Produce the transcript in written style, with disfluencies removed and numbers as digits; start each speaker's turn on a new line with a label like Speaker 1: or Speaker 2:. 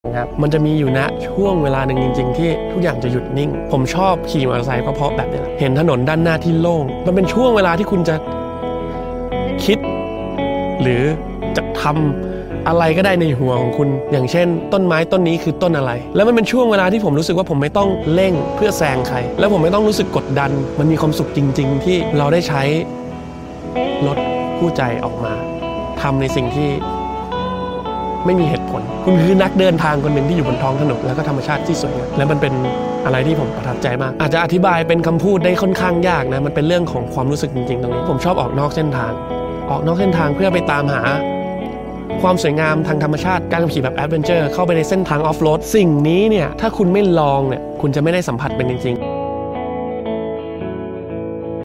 Speaker 1: ครับมันจะมีอยู่ณช่วงเวลาหนึ่งจริงๆที่ทุกอย่างจะหยุดนิ่งผมชอบขี่มอเตอร์ไซค์เพราะแบบนี้แหละเห็นถนนด้านหน้าที่โล่งมันเป็นช่วงเวลาที่คุณจะคิดหรือจะทำอะไรก็ได้ในหัวของคุณอย่างเช่นต้นไม้ต้นนี้คือต้นอะไรแล้วมันเป็นช่วงเวลาที่ผมรู้สึกว่าผมไม่ต้องเร่งเพื่อแซงใครแล้วผมไม่ต้องรู้สึกกดดันมันมีความสุขจริงๆที่เราได้ใช้รถคู่ใจออกมาทำในสิ่งที่ไม่มีเหตุผลคุณคือนักเดินทางคนหนึ่งที่อยู่บนท้องถนนแล้วก็ธรรมชาติที่สวยงามและมันเป็นอะไรที่ผมประทับใจมากอาจจะอธิบายเป็นคำพูดได้ค่อนข้างยากนะมันเป็นเรื่องของความรู้สึกจริงๆตรงนี้ผมชอบออกนอกเส้นทางเพื่อไปตามหาความสวยงามทางธรรมชาติการขับขี่แบบแอดเวนเจอร์เข้าไปในเส้นทางออฟโรดสิ่งนี้เนี่ยถ้าคุณไม่ลองเนี่ยคุณจะไม่ได้สัมผัสเป็นจริงๆ